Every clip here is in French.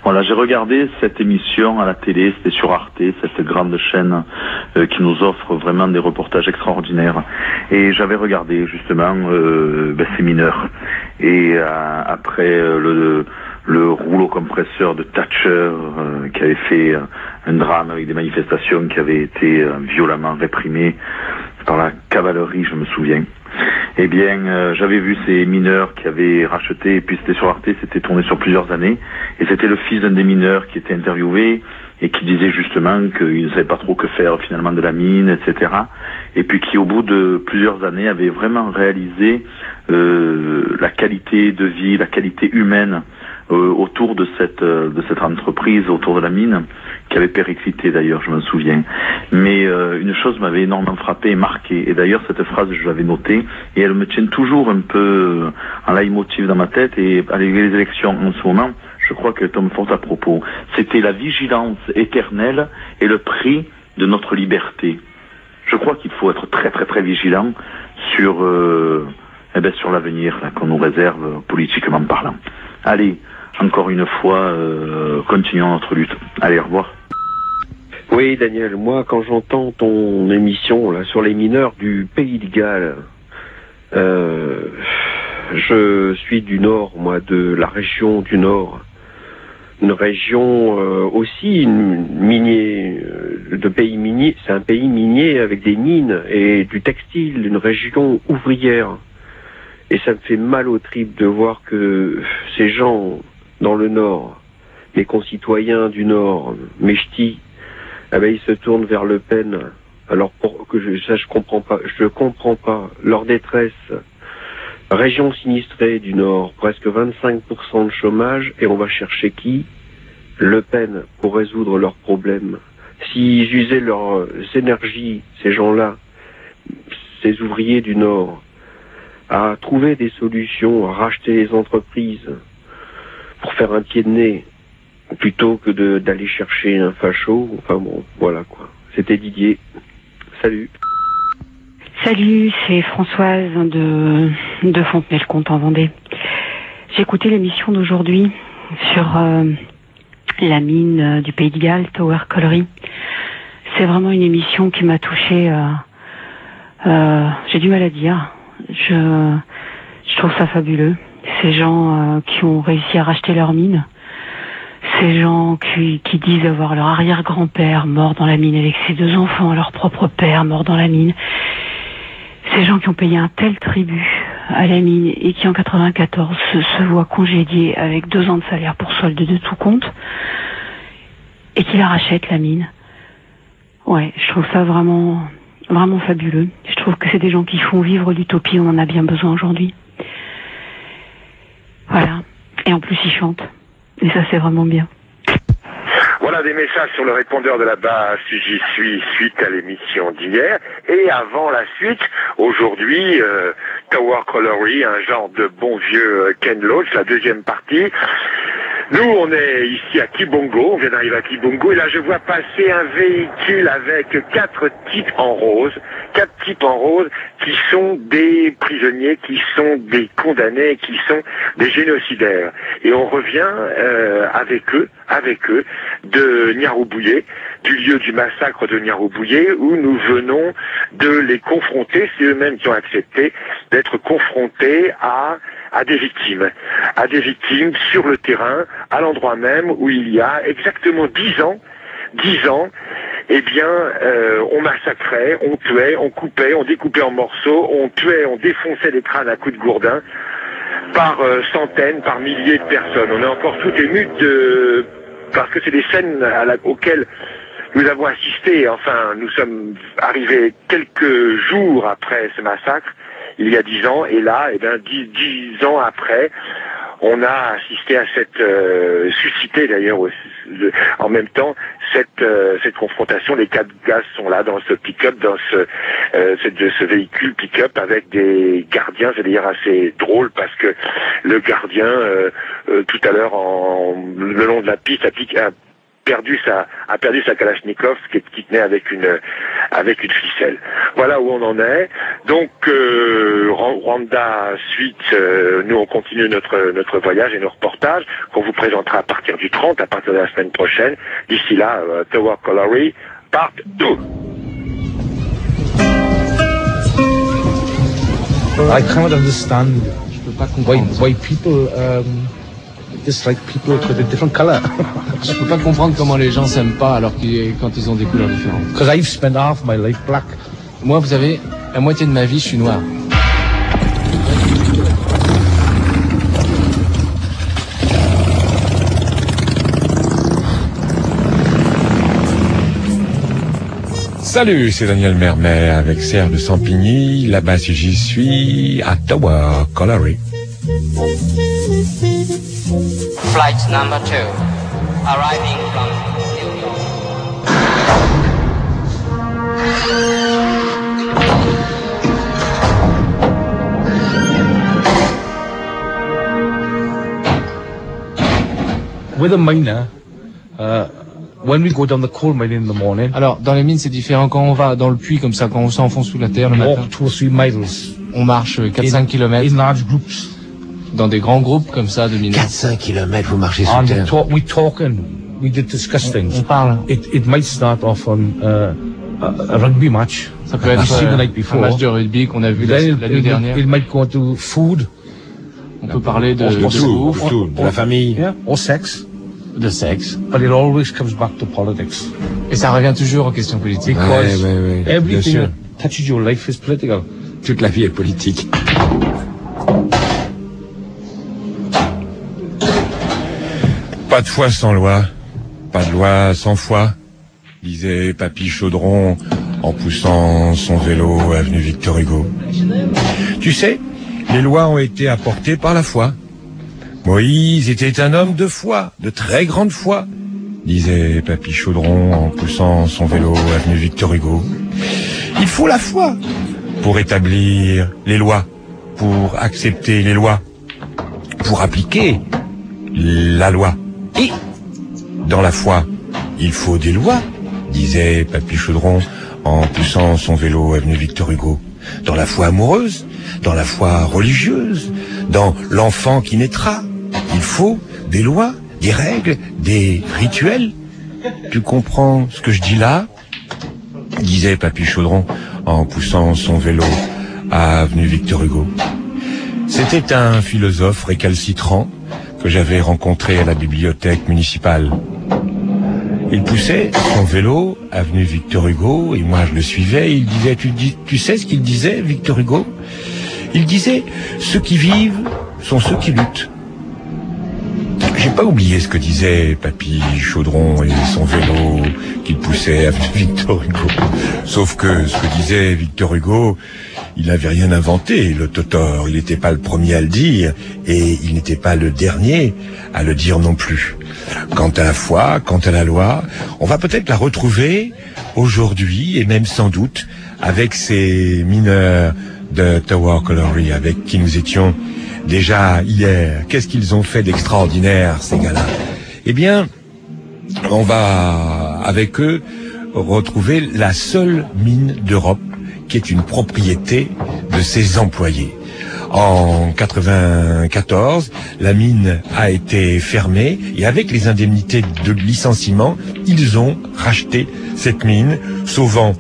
Voilà, j'ai regardé cette émission à la télé, c'était sur Arte, cette grande chaîne qui nous offre vraiment des reportages extraordinaires. Et j'avais regardé justement ces mineurs. Et après le rouleau compresseur de Thatcher qui avait fait un drame avec des manifestations qui avaient été violemment réprimées par la cavalerie, je me souviens. Eh bien, j'avais vu ces mineurs qui avaient racheté, et puis c'était sur Arte, c'était tourné sur plusieurs années, et c'était le fils d'un des mineurs qui était interviewé, et qui disait justement qu'il ne savait pas trop que faire finalement de la mine, etc. Et puis qui au bout de plusieurs années avait vraiment réalisé la qualité de vie, la qualité humaine autour de cette entreprise, autour de la mine, qui avait périclité d'ailleurs, je me souviens. Mais une chose m'avait énormément frappé et marqué, et d'ailleurs cette phrase je l'avais notée, et elle me tient toujours un peu en leitmotiv dans ma tête, et avec les élections en ce moment, je crois qu'elle tombe fort à propos. C'était la vigilance éternelle et le prix de notre liberté. Je crois qu'il faut être très très très vigilant sur l'avenir qu'on nous réserve politiquement parlant. Allez, encore une fois, continuons notre lutte. Allez, au revoir. Oui, Daniel, moi, quand j'entends ton émission là sur les mineurs du Pays de Galles, je suis du Nord, moi, de la région du Nord. Une région aussi minier, de pays minier. C'est un pays minier avec des mines et du textile, une région ouvrière. Et ça me fait mal aux tripes de voir que ces gens dans le Nord, mes concitoyens du Nord, mes ch'tis, ils se tournent vers Le Pen. Alors je comprends pas leur détresse. Région sinistrée du Nord, presque 25% de chômage, et on va chercher qui? Le Pen, pour résoudre leurs problèmes. S'ils usaient leurs énergies, ces gens-là, ces ouvriers du Nord, à trouver des solutions, à racheter les entreprises pour faire un pied de nez, plutôt que d'aller chercher un facho, enfin bon, voilà quoi. C'était Didier. Salut. Salut, c'est Françoise de Fontenay-le-Comte en Vendée. J'ai écouté l'émission d'aujourd'hui sur la mine du Pays de Galles, Tower Colliery. C'est vraiment une émission qui m'a touchée. J'ai du mal à dire. Je trouve ça fabuleux. Ces gens qui ont réussi à racheter leur mine. Ces gens qui disent avoir leur arrière-grand-père mort dans la mine avec ses 2 enfants, leur propre père mort dans la mine. Ces gens qui ont payé un tel tribut à la mine et qui en 94 se voient congédiés avec 2 ans de salaire pour solde de tout compte et qui la rachètent, la mine. Ouais, je trouve ça vraiment, vraiment fabuleux. Je trouve que c'est des gens qui font vivre l'utopie, on en a bien besoin aujourd'hui. Voilà. Et en plus ils chantent. Et ça c'est vraiment bien. Voilà des messages sur le répondeur de la base, j'y suis suite à l'émission d'hier. Et avant la suite, aujourd'hui, Tower Colliery, un genre de bon vieux Ken Loach, la deuxième partie. Nous, on est ici à Kibongo, on vient d'arriver à Kibongo, et là je vois passer un véhicule avec 4 types en rose, 4 types en rose qui sont des prisonniers, qui sont des condamnés, qui sont des génocidaires. Et on revient avec eux, de Niaroubouye, du lieu du massacre de Niaroubouye, où nous venons de les confronter, c'est eux-mêmes qui ont accepté d'être confrontés à des victimes sur le terrain, à l'endroit même où il y a exactement 10 ans, eh bien, on massacrait, on tuait, on coupait, on découpait en morceaux, on tuait, on défonçait des crânes à coups de gourdin, par centaines, par milliers de personnes. On est encore tout ému parce que c'est des scènes auxquelles nous avons assisté. Enfin, nous sommes arrivés quelques jours après ce massacre, il y a 10 ans, et là, 10 ans après, on a assisté à suscité d'ailleurs en même temps cette confrontation. Les 4 gaz sont là dans ce pick-up, dans ce véhicule pick-up avec des gardiens. C'est d'ailleurs assez drôle parce que le gardien tout à l'heure le long de la piste a perdu sa Kalachnikov qui tenait avec avec une ficelle. Voilà où on en est. Donc Rwanda suite, nous on continue notre voyage et nos reportages qu'on vous présentera à partir du 30, à partir de la semaine prochaine. D'ici là, Tower Colliery, part 2. I cannot understand why people dislike people with a different color. Je peux pas comprendre comment les gens s'aiment pas alors quand ils ont des couleurs différentes. Because I've spent half my life black. Moi, vous savez, la moitié de ma vie, je suis noir. Salut, c'est Daniel Mermet avec Serge de Sampigny. Là-bas, si j'y suis, à Tower Colliery. Flight number 2, arriving from New York. With a miner, when we go down the coal mine in the morning, Alors, dans les mines, c'est différent. Quand on va dans le puits comme ça, quand on s'enfonce sous la terre le matin, walk 2 or 3 miles on marche 4-5 km in large groups. dans des grands groupes comme ça de mineurs. 4-5 km, vous marchez sous And terre. we talk and we did discuss things. On parle. It might start off on a rugby match. Ça peut être We've seen the night un before. match de rugby qu'on a vu la nuit dernière. It might go to food. On peut parler de Tout, bouffe, de la famille. Yeah, or sex. de sexe. But it always comes back to politics. Et ça revient toujours aux questions politiques. Because bien everything sûr. that touches your life is political. Toute la vie est politique. Pas de foi sans loi, pas de loi sans foi, disait Papy Chaudron en poussant son vélo avenue Victor Hugo. Tu sais, les lois ont été apportées par la foi. Moïse était un homme de foi, de très grande foi, disait Papy Chaudron en poussant son vélo avenue Victor Hugo. Il faut la foi pour établir les lois, pour accepter les lois, pour appliquer la loi. Et dans la foi, il faut des lois, disait Papy Chaudron en poussant son vélo avenue Victor Hugo. Dans la foi amoureuse, dans la foi religieuse, dans l'enfant qui naîtra, il faut des lois, des règles, des rituels. Tu comprends ce que je dis là? Disait Papy Chaudron en poussant son vélo à avenue Victor Hugo. C'était un philosophe récalcitrant que j'avais rencontré à la bibliothèque municipale. Il poussait son vélo avenue Victor Hugo et moi je le suivais. Il disait, tu sais ce qu'il disait, Victor Hugo? Il disait, ceux qui vivent sont ceux qui luttent. J'ai pas oublié ce que disait Papy Chaudron et son vélo qu'il poussait avenue Victor Hugo. Sauf que ce que disait Victor Hugo, il n'avait rien inventé, le totor. Il n'était pas le premier à le dire et il n'était pas le dernier à le dire non plus. Quant à la foi, quant à la loi, on va peut-être la retrouver aujourd'hui et même sans doute avec ces mineurs de Tower Colliery avec qui nous étions déjà hier. Qu'est-ce qu'ils ont fait d'extraordinaire, ces gars-là? Eh bien, on va avec eux retrouver la seule mine d'Europe qui est une propriété de ses employés. En 94, la mine a été fermée et avec les indemnités de licenciement, ils ont racheté cette mine, sauvant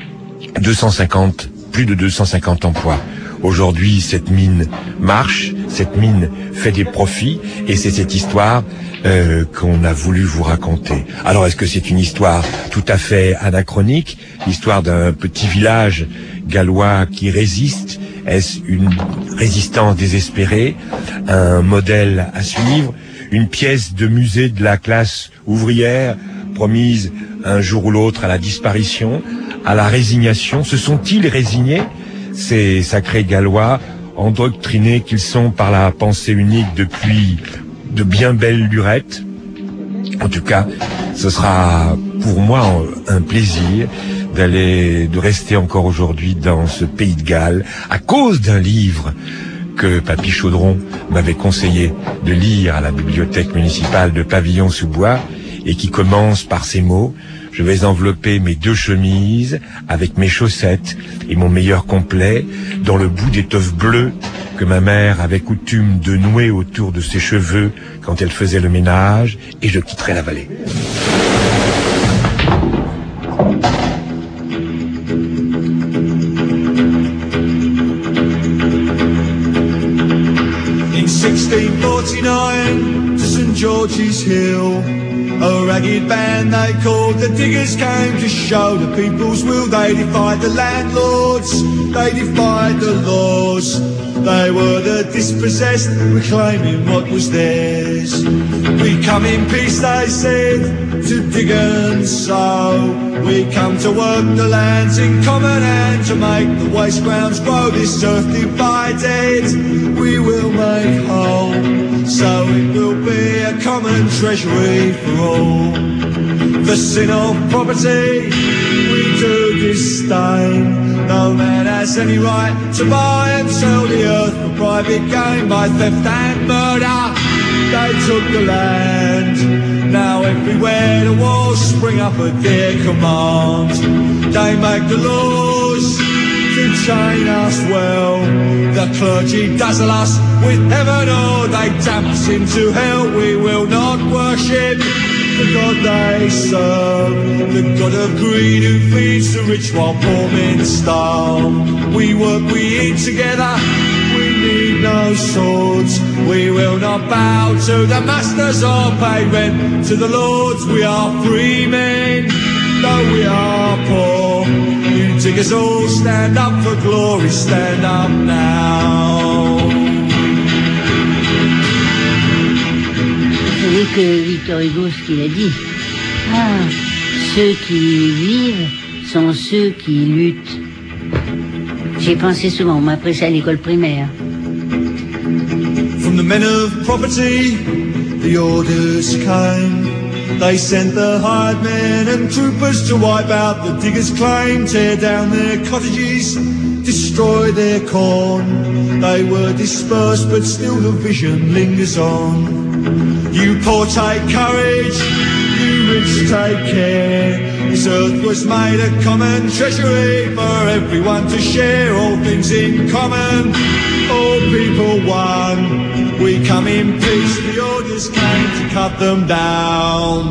plus de 250 emplois. Aujourd'hui, cette mine marche, cette mine fait des profits et c'est cette histoire qu'on a voulu vous raconter. Alors, est-ce que c'est une histoire tout à fait anachronique, l'histoire d'un petit village gallois qui résiste? Est-ce une résistance désespérée, un modèle à suivre, une pièce de musée de la classe ouvrière promise un jour ou l'autre à la disparition, à la résignation? Se sont-ils résignés, ces sacrés Gallois, endoctrinés qu'ils sont par la pensée unique depuis de bien belles lurettes? En tout cas, ce sera pour moi un plaisir de rester encore aujourd'hui dans ce pays de Galles à cause d'un livre que Papy Chaudron m'avait conseillé de lire à la bibliothèque municipale de Pavillon-sous-Bois et qui commence par ces mots: je vais envelopper mes 2 chemises avec mes chaussettes et mon meilleur complet dans le bout d'étoffe bleue que ma mère avait coutume de nouer autour de ses cheveux quand elle faisait le ménage, et je quitterai la vallée. In 1649 to St. George's Hill, a ragged band they called the Diggers came to show the people's will. They defied the landlords, they defied the laws. They were the dispossessed, reclaiming what was theirs. We come in peace, they said, to dig and sow. We come to work the lands in common and to make the waste grounds grow. This earth divided, we will make whole. So it will be a common treasury for all. The sin of property we do disdain. No man has any right to buy and sell the earth for private gain. By theft and murder they took the land. Now everywhere the walls spring up at their command. They make the laws to chain us well. The clergy dazzle us with heaven, or they damn us into hell. We will not worship the God they serve, the God of greed who feeds the rich while poor men starve. We work, we eat together, we need no swords. We will not bow to the masters or pay rent to the lords. We are free men, though we are poor. You diggers all stand up for glory, stand up now. Vous savez que Victor Hugo, ce qu'il a dit, ceux qui vivent sont ceux qui luttent. J'ai pensé souvent, on m'a appris ça à l'école primaire. From the men of property, the orders came. They sent the hired men and troopers to wipe out the diggers' claim, tear down their cottages, destroy their corn. They were dispersed, but still the vision lingers on. You poor take courage, you rich take care. This earth was made a common treasury for everyone to share. All things in common, all people one. We come in peace, the orders came to cut them down.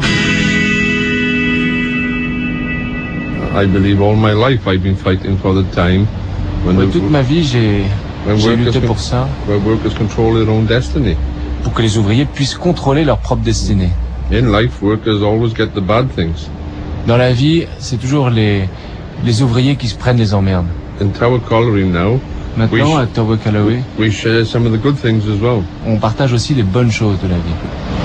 I believe all my life I've been fighting for the time when toute ma vie j'ai lutté pour ça. Where workers control their own destiny. Pour que les ouvriers puissent contrôler leur propre destinée. In life, workers always get the bad things. Dans la vie, c'est toujours les ouvriers qui se prennent les emmerdes. In Tower Colliery now, maintenant, à Tower Colliery, we share some of the good things as well. On partage aussi les bonnes choses de la vie.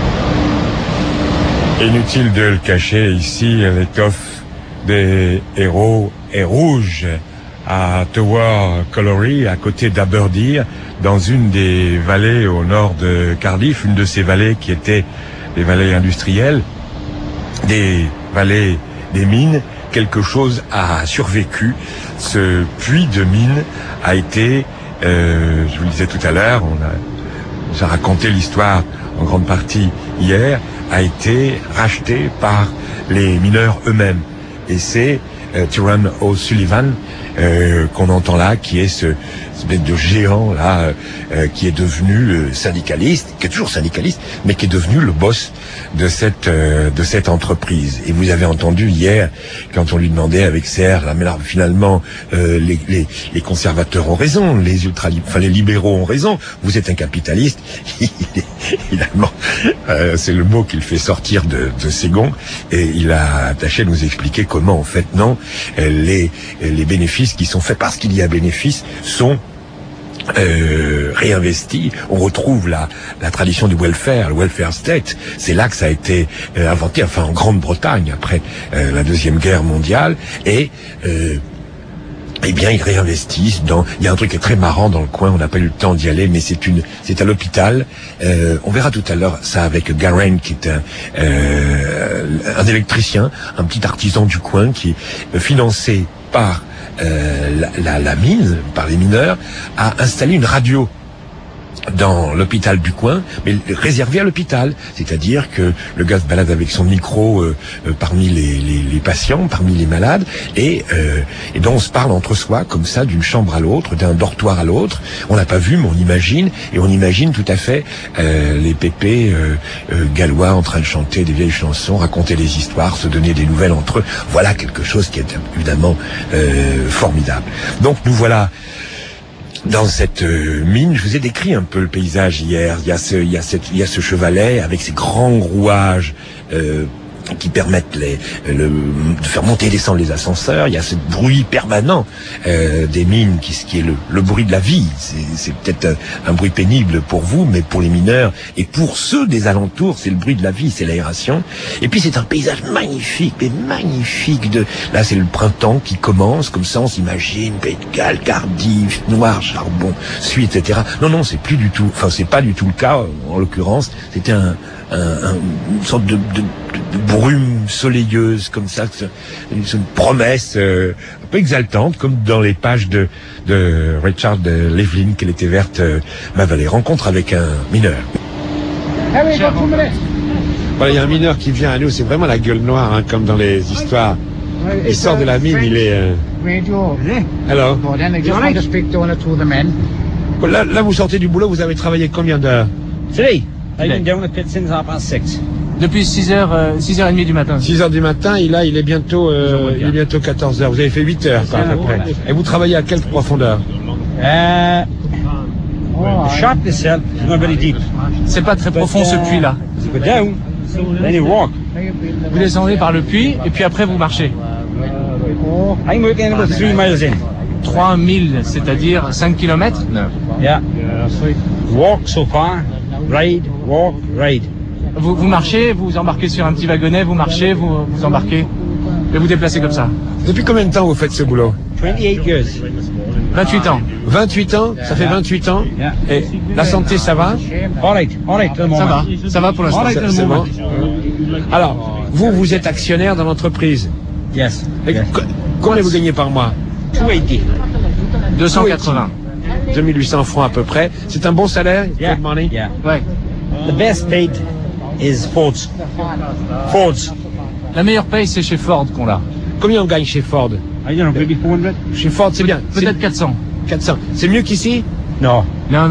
Inutile de le cacher, ici, l'étoffe des héros est rouge. À Tower Colliery, à côté d'Aberdeen, dans une des vallées au nord de Cardiff, une de ces vallées qui étaient des vallées industrielles, des vallées des mines, quelque chose a survécu. Ce puits de mines a été, je vous le disais tout à l'heure, j'ai raconté l'histoire en grande partie hier, a été racheté par les mineurs eux-mêmes. Et c'est Tyrone O'Sullivan qu'on entend là, qui est ce espèce de géant là, qui est devenu syndicaliste, qui est toujours syndicaliste, mais qui est devenu le boss de cette entreprise. Et vous avez entendu hier, quand on lui demandait avec CR, là, mais là, finalement, les conservateurs ont raison, les les libéraux ont raison. Vous êtes un capitaliste. Finalement, c'est le mot qu'il fait sortir de ses gonds, et il a tâché de nous expliquer comment, en fait, non, les bénéfices qui sont faits parce qu'il y a bénéfice sont réinvestis. On retrouve la tradition du welfare, le welfare state. C'est là que ça a été inventé, enfin en Grande-Bretagne après la Deuxième Guerre mondiale, et eh bien, ils réinvestissent dans. Il y a un truc qui est très marrant dans le coin. On n'a pas eu le temps d'y aller, mais c'est à l'hôpital. On verra tout à l'heure ça avec Garen, qui est un électricien, un petit artisan du coin, qui est financé par la mine, par les mineurs, a installé une radio dans l'hôpital du coin, mais réservé à l'hôpital. C'est-à-dire que le gars se balade avec son micro parmi les patients, parmi les malades, et donc on se parle entre soi, comme ça, d'une chambre à l'autre, d'un dortoir à l'autre. On n'a pas vu, mais on imagine, et on imagine tout à fait les pépés gallois en train de chanter des vieilles chansons, raconter des histoires, se donner des nouvelles entre eux. Voilà quelque chose qui est évidemment formidable. Donc nous voilà dans cette mine. Je vous ai décrit un peu le paysage hier. Il y a ce chevalet avec ses grands rouages qui permettent de faire monter et descendre les ascenseurs. Il y a ce bruit permanent des mines qui est le bruit de la vie. C'est peut-être un bruit pénible pour vous, mais pour les mineurs et pour ceux des alentours, c'est le bruit de la vie, c'est l'aération. Et puis c'est un paysage magnifique, mais magnifique. Là, c'est le printemps qui commence, comme ça on s'imagine, Pays de Galles, Cardiff, Noir, Charbon, Suie, etc. Non, c'est plus du tout. Enfin, c'est pas du tout le cas. En l'occurrence, c'était une sorte de brume soleilleuse comme ça, une promesse un peu exaltante, comme dans les pages de Richard Levlin, qu'elle était verte, ma vallée. Rencontre avec un mineur. Voilà, il y a un mineur qui vient à nous, c'est vraiment la gueule noire, hein, comme dans les histoires. Il sort de la mine, il est... Alors là, vous sortez du boulot, vous avez travaillé combien d'heures? I've been down the pit since 6:30. Depuis 6h30 du matin. 6h du matin, et là, il est bientôt 14h. Vous avez fait 8 heures, quoi, à peu près. Et vous travaillez à quelle profondeur? The shaft itself is not very deep. C'est pas très profond, ce puits-là. You go down, then you walk. Vous descendez par le puits, et puis après, vous marchez. I'm working about 3 miles in. 3 milles, c'est-à-dire 5 km? Yeah. Walk so far. Ride, walk, ride. Vous marchez, vous embarquez sur un petit wagonnet, vous marchez, vous embarquez, et vous déplacez comme ça. Depuis combien de temps vous faites ce boulot? 28 years. 28 ans. 28 ans? Ça fait 28 ans? Et la santé, ça va? All right, ça va pour l'instant. C'est bon. Alors, vous êtes actionnaire dans l'entreprise? Yes. Combien vous gagnez par mois? 280. 2800 francs à peu près. C'est un bon salaire? Yeah. Good money? Yeah. Ouais. The best paid is Ford's. La meilleure paye, c'est chez Ford qu'on l'a. Combien on gagne chez Ford? I don't know, maybe 400. Chez Ford, c'est bien. Peut-être 400. 400. C'est mieux qu'ici? Non. Non.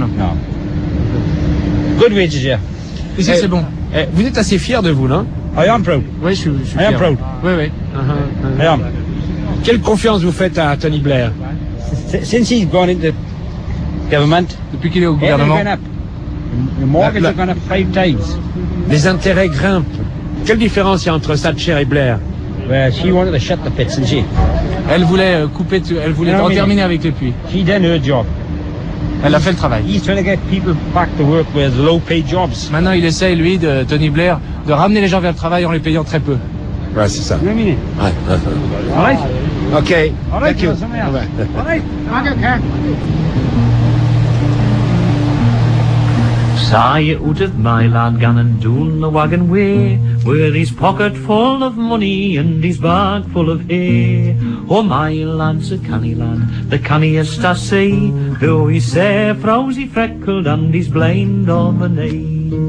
Good wages, yeah. Ici, c'est bon. Vous êtes assez fier de vous, non? I am proud. Oui, je suis I am proud. Oui. I am. Quelle confiance vous faites à Tony Blair? Since he's gone into government, depuis qu'il est au gouvernement, the mortgage are gone up 5 times. Les intérêts grimpent. Quelle différence il y a entre Thatcher et Blair? Well, she wanted to shut the pits, didn't she? Elle voulait en terminer avec les puits. She done her job. Elle a fait le travail. He's trying to get people back to work with low-paid jobs. Maintenant, il essaye, lui, Tony Blair, de ramener les gens vers le travail en les payant très peu. Ouais, c'est ça. Ouais. All right. Okay. All right. Thank you. All right. Sigh out of my lad Gannon doon the wagon way, with his pocket full of money and his bag full of hay. Oh, my lad's a canny lad, the canniest I see, though he's sae frowsy freckled and he's blind of an eye.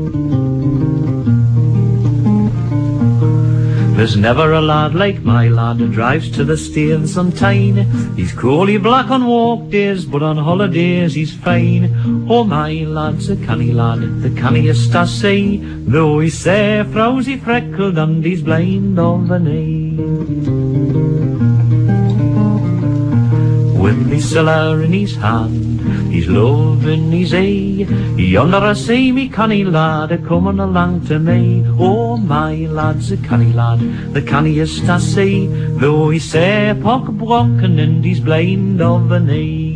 There's never a lad like my lad who drives to the staiths on Tyne. He's coolly black on walk days, but on holidays he's fine. Oh, my lad's a canny lad, the canniest I see, though he's sae frowsy freckled and he's blind of an eye. With his siller in his hand, his love in his eye, yonder I see me canny lad a-comin' along to me. Oh, my lad's a canny lad, the canniest I see, though he's sae pock-broken and he's blind of an eye.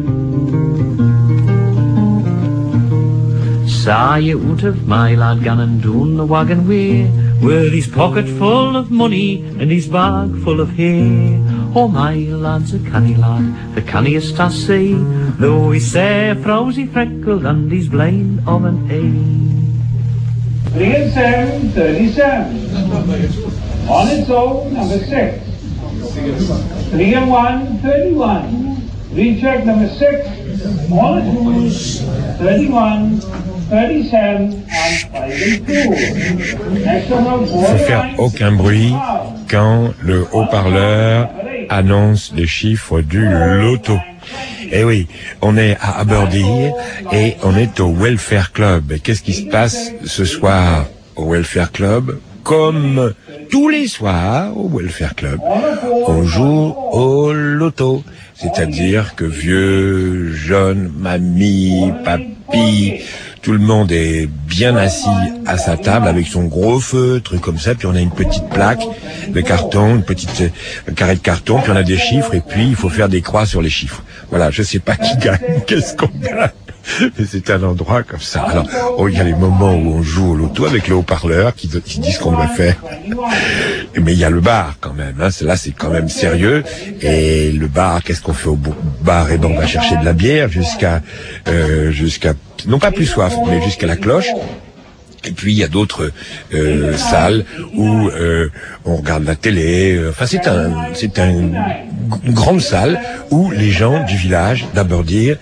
Sigh out of my lad Gannon doon the wagon way, with his pocket full of money and his bag full of hay. Oh, my lad's a canny lad, the canniest I see, though he's sae frowsy freckled and he's blind of an eye. 3-7-37. On its own, number 6. 3-1-31. Recheck number 6. Molecules 31, 37 and 52. Faut faire aucun bruit quand le haut-parleur annonce les chiffres du loto. Eh oui, on est à Aberdeen et on est au Welfare Club. Et qu'est-ce qui se passe ce soir au Welfare Club? Comme tous les soirs au Welfare Club, on joue au loto. C'est-à-dire que vieux, jeunes, mamie, papy, tout le monde est bien assis à sa table avec son gros feutre comme ça, puis on a une petite plaque de carton, une petite carré de carton, puis on a des chiffres et puis il faut faire des croix sur les chiffres. Voilà, je sais pas qui gagne, qu'est-ce qu'on gagne. Mais c'est un endroit comme ça. Alors, il y a les moments où on joue au loto avec le haut-parleur qui dit ce qu'on doit faire. Mais il y a le bar quand même. Hein. Là, c'est quand même sérieux. Et le bar, qu'est-ce qu'on fait au bar? Eh ben, on va chercher de la bière jusqu'à non pas plus soif, mais jusqu'à la cloche. Et puis il y a d'autres salles où on regarde la télé. Enfin, c'est une grande salle où les gens du village d'Aberdeen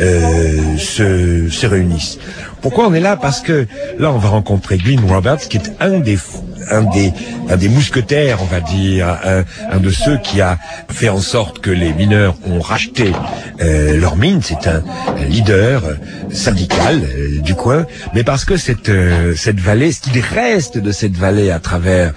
se réunissent. Pourquoi on est là? Parce que là, on va rencontrer Glyn Roberts, qui est un des mousquetaires, on va dire, un de ceux qui a fait en sorte que les mineurs ont racheté leur mine. C'est un leader syndical du coin, mais parce que cette vallée, ce qu'il reste de cette vallée à travers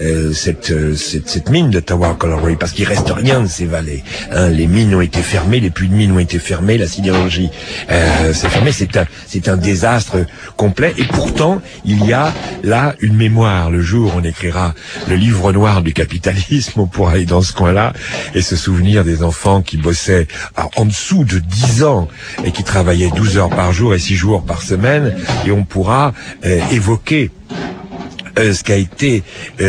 cette mine de Tower Colliery, parce qu'il reste rien de ces vallées. Hein, les mines ont été fermées, les puits de mines ont été fermés, la sidérurgie c'est fermé. C'est un désastre complet. Et pourtant, il y a là une mémoire. Le jour où on écrira le livre noir du capitalisme, on pourra aller dans ce coin-là et se souvenir des enfants qui bossaient en dessous de 10 ans et qui travaillaient 12 heures par jour et 6 jours par semaine, et on pourra évoquer ce qu'a été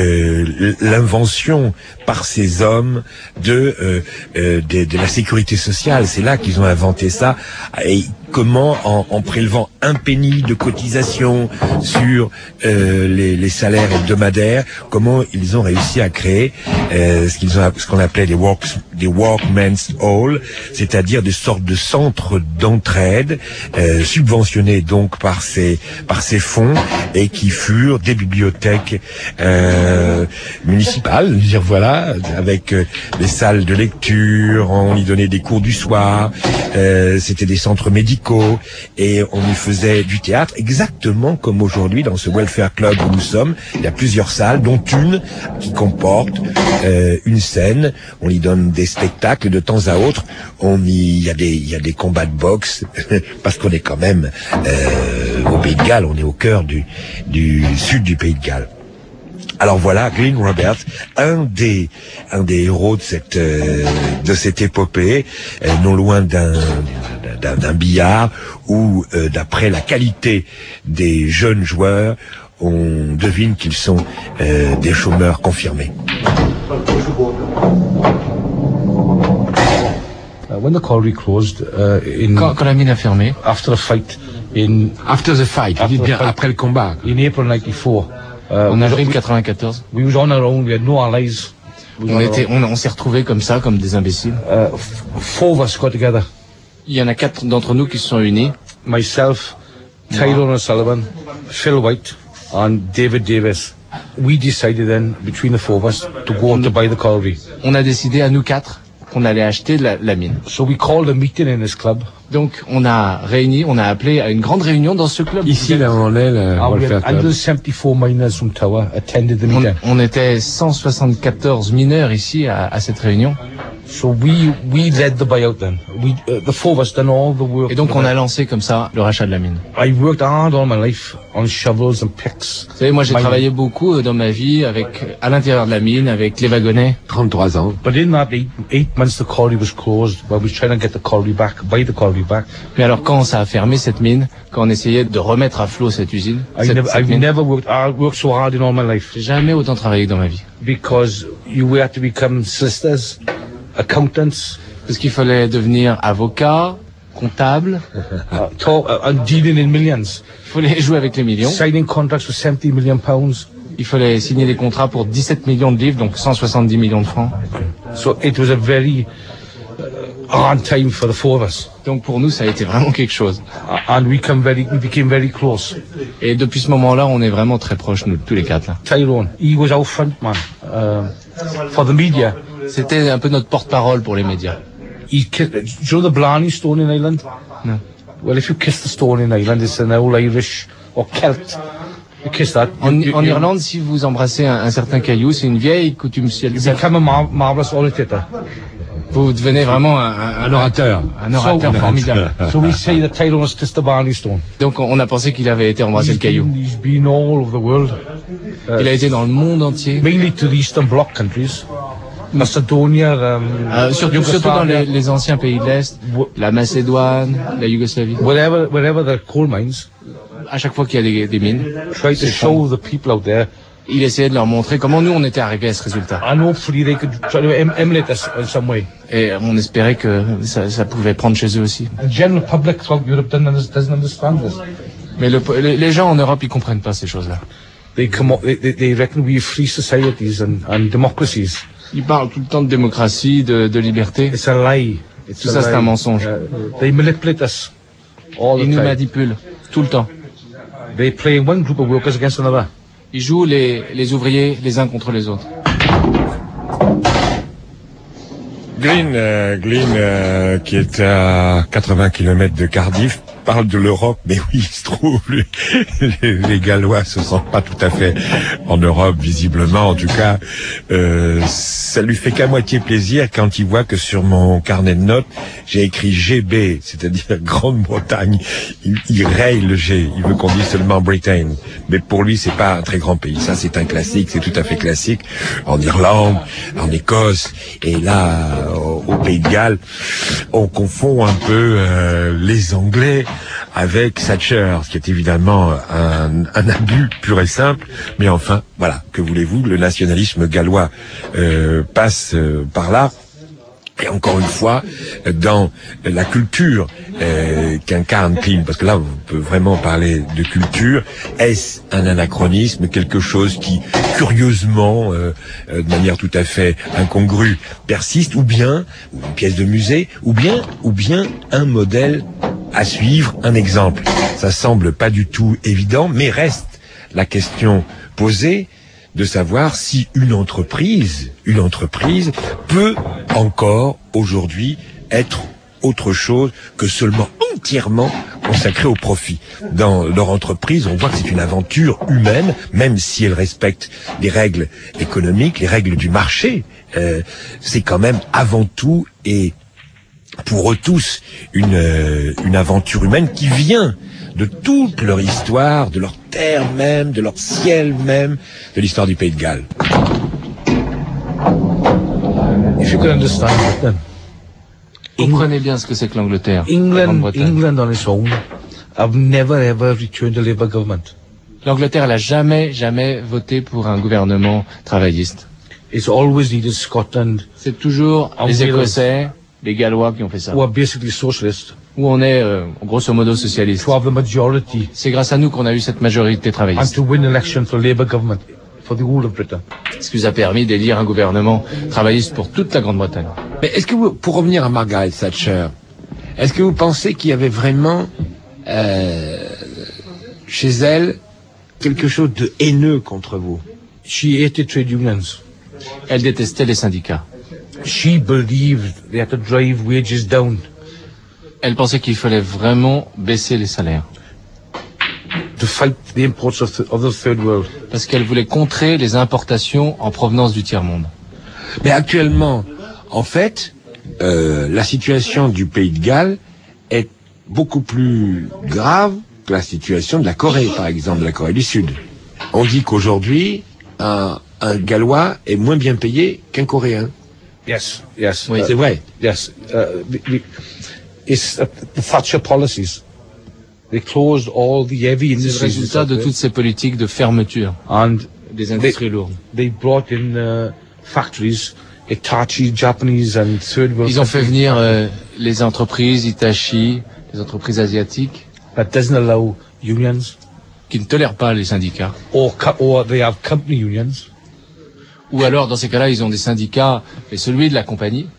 l'invention par ces hommes de la sécurité sociale. C'est là qu'ils ont inventé ça. Et comment, en prélevant un penny de cotisation sur les salaires hebdomadaires, comment ils ont réussi à créer ce qu'on appelait des workmen's hall, c'est-à-dire des sortes de centres d'entraide subventionnés donc par ces fonds, et qui furent des bibliothèques municipales, dire voilà, avec des salles de lecture, on y donnait des cours du soir, c'était des centres médicaux, et on y faisait du théâtre, exactement comme aujourd'hui dans ce Welfare Club où nous sommes. Il y a plusieurs salles, dont une qui comporte une scène, on y donne des spectacles de temps à autre, il y a des combats de boxe, parce qu'on est quand même au Pays de Galles, on est au cœur du sud du Pays de Galles. Alors voilà, Glyn Roberts, un des héros de cette épopée, non loin d'un billard où, d'après la qualité des jeunes joueurs, on devine qu'ils sont des chômeurs confirmés. When the colliery closed, quand la mine a fermé, after the fight, après le combat, in April 94. En avril 94. We was on our own, we had no allies. On s'est retrouvés comme ça, comme des imbéciles. 4 of us got together. Il y en a 4 d'entre nous qui se sont unis. Myself, Tyrone O'Sullivan, Phil White, and David Davis. We decided then, between the 4 of us, to go to buy the colliery. On a décidé à nous 4 qu'on allait acheter la mine. So we called a meeting in this club. Donc on a appelé à une grande réunion dans ce club. Ici, là, on est le Welfare Club. 174 miners from Tower attended the meeting. On était 174 mineurs ici à cette réunion. So we led the buyout then. The 4 of us done all the work. Et donc on a lancé comme ça le rachat de la mine. I worked hard all my life on shovels and picks. Vous savez, moi j'ai travaillé beaucoup dans ma vie à l'intérieur de la mine, avec les wagonnets. 33 ans. But in that 8 months the colliery was closed. We were trying to get the colliery back, buy the colliery back. Mais alors quand ça a fermé cette mine, quand on essayait de remettre à flot cette usine, I've never worked so hard in all my life. J'ai jamais autant travaillé dans ma vie. Because you had to become solicitors, accountants. Parce qu'il fallait devenir avocat, comptable, and dealing in millions. Il fallait jouer avec les millions. Signing contracts for 70 million pounds. Il fallait signer des contrats pour 17 millions de livres, donc 170 millions de francs. So it was a very hard time for the four of us. Donc pour nous, ça a été vraiment quelque chose. And we became very close. Et depuis ce moment-là, on est vraiment très proches, nous, tous les quatre là. Tyrone, he was our front man for the media. C'était un peu notre porte-parole pour les médias. Do you know the Blarney Stone in Ireland? No. Well, if you kiss the stone in Ireland, it's an old Irish or Celt. You kiss that. En Irlande, si vous embrassez un certain caillou, c'est une vieille coutume. You become a marvelous orator. Vous devenez vraiment un orateur. Un orateur formidable. So we say that Tyrone has kissed the Blarney Stone. Donc on a pensé qu'il avait été embrassé le caillou. He's been all over the world. Il a été dans le monde entier. Mainly to the Eastern Bloc countries. Macedonia, surtout dans les anciens pays de l'Est, la Macédoine, la Yougoslavie. Wherever there are coal mines. À chaque fois qu'il y a des mines. Try to show the people out there. Il essayait de leur montrer comment nous on était arrivés à ce résultat. And hopefully they could try to emulate us in some way. Et on espérait que ça pouvait prendre chez eux aussi. The general public throughout Europe doesn't understand this. Mais les gens en Europe, ils comprennent pas ces choses-là. They reckon we have free societies and democracies. Ils parlent tout le temps de démocratie, de liberté. It's a lie. Tout ça, c'est un mensonge. They manipulate us all the time. Ils nous manipulent tout le temps. They play one group of workers against another. Ils jouent les ouvriers les uns contre les autres. Glyn, qui est à 80 km de Cardiff, parle de l'Europe, mais oui, il se trouve, les Gallois se sentent pas tout à fait en Europe, visiblement. En tout cas, ça lui fait qu'à moitié plaisir quand il voit que sur mon carnet de notes, j'ai écrit GB, c'est-à-dire Grande-Bretagne. Il raye le G, il veut qu'on dise seulement Britain. Mais pour lui, c'est pas un très grand pays. Ça, c'est un classique, c'est tout à fait classique. En Irlande, en Écosse, et là, au Pays de Galles, on confond un peu les Anglais avec Thatcher, ce qui est évidemment un abus pur et simple, mais enfin, voilà, que voulez-vous, le nationalisme gallois passe par là. Et encore une fois, dans la culture qu'incarne Glyn, parce que là, on peut vraiment parler de culture, est-ce un anachronisme, quelque chose qui, curieusement, de manière tout à fait incongrue, persiste, ou bien une pièce de musée, ou bien un modèle à suivre, un exemple. Ça semble pas du tout évident, mais reste la question posée de savoir si une entreprise peut encore aujourd'hui être autre chose que seulement entièrement consacrée au profit. Dans leur entreprise, on voit que c'est une aventure humaine, même si elle respecte les règles économiques, les règles du marché. C'est quand même avant tout et pour eux tous une aventure humaine qui vient de toute leur histoire, de leur terre même, de leur ciel même, de l'histoire du Pays de Galles. If you can understand it, then. Comprenez bien ce que c'est que l'Angleterre. England on its own have never ever returned to Labour government. L'Angleterre n'a jamais voté pour un gouvernement travailliste. It's always needed Scotland. C'est toujours les Écossais, les Gallois qui ont fait ça. Who are basically socialists. Où on est grosso modo socialiste. To have the majority. C'est grâce à nous qu'on a eu cette majorité travailliste. And to win election for Labour government for the whole of Britain. Ce qui nous a permis d'élire un gouvernement travailliste pour toute la Grande-Bretagne. Mais est-ce que vous, pour revenir à Margaret Thatcher, est-ce que vous pensez qu'il y avait vraiment chez elle quelque chose de haineux contre vous? She hated trade unions. Elle détestait les syndicats. She believed they had to drive wages down. Elle pensait qu'il fallait vraiment baisser les salaires. To fight the imports of the third world. Parce qu'elle voulait contrer les importations en provenance du tiers-monde. Mais actuellement, en fait, la situation du Pays de Galles est beaucoup plus grave que la situation de la Corée, par exemple, de la Corée du Sud. On dit qu'aujourd'hui, un Gallois est moins bien payé qu'un Coréen. Yes. Oui, c'est vrai. Yes. It's the Thatcher policies. They closed all the heavy industries. C'est le résultat de toutes ces politiques de fermeture des industries lourdes. They brought in factories, Hitachi, Japanese and third world. Ils ont fait venir les entreprises Hitachi, les entreprises asiatiques. That doesn't allow unions. Qui ne tolèrent pas les syndicats. Or they have company unions. Ou alors, dans ces cas-là, ils ont des syndicats, mais celui de la compagnie.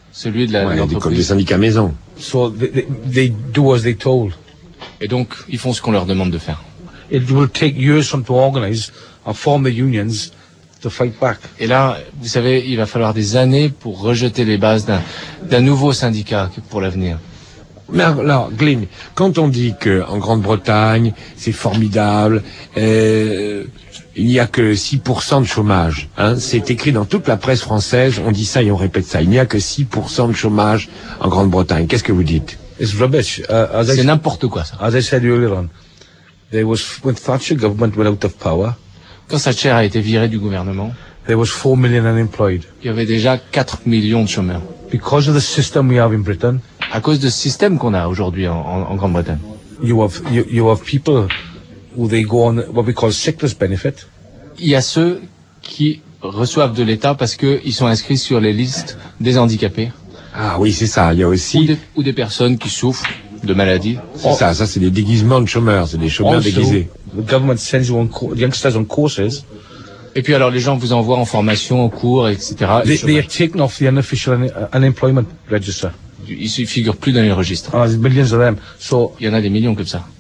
celui de l'entreprise. Comme des syndicats maison. So they do as they told. Et donc, ils font ce qu'on leur demande de faire. It will take years for them to organize and form the unions to fight back. Et là, vous savez, il va falloir des années pour rejeter les bases d'un nouveau syndicat pour l'avenir. Mais alors, Glyn, quand on dit que en Grande-Bretagne, c'est formidable, il n'y a que 6% de chômage, hein, c'est écrit dans toute la presse française, on dit ça et on répète ça, il n'y a que 6% de chômage en Grande-Bretagne. Qu'est-ce que vous dites? It's rubbish. C'est n'importe quoi, ça. As I said earlier on, when Thatcher government went out of power, quand Thatcher a été viré du gouvernement, there was 4 million unemployed. Il y avait déjà 4 millions de chômeurs. Because of the system we have in Britain, à cause de ce système qu'on a aujourd'hui en Grande-Bretagne, you have people who they go on what we call sickness benefit. Il y a ceux qui reçoivent de l'État parce qu'ils sont inscrits sur les listes des handicapés. Ah oui, c'est ça. Il y a aussi ou des personnes qui souffrent de maladies. C'est ça c'est des déguisements de chômeurs, c'est des chômeurs déguisés. The government sends youngsters on courses. Et puis alors les gens vous envoient en formation, en cours, etc. They are taken off the unofficial unemployment register. Ils ne figurent plus dans les registres. There's millions of them. So il y en a des millions comme ça.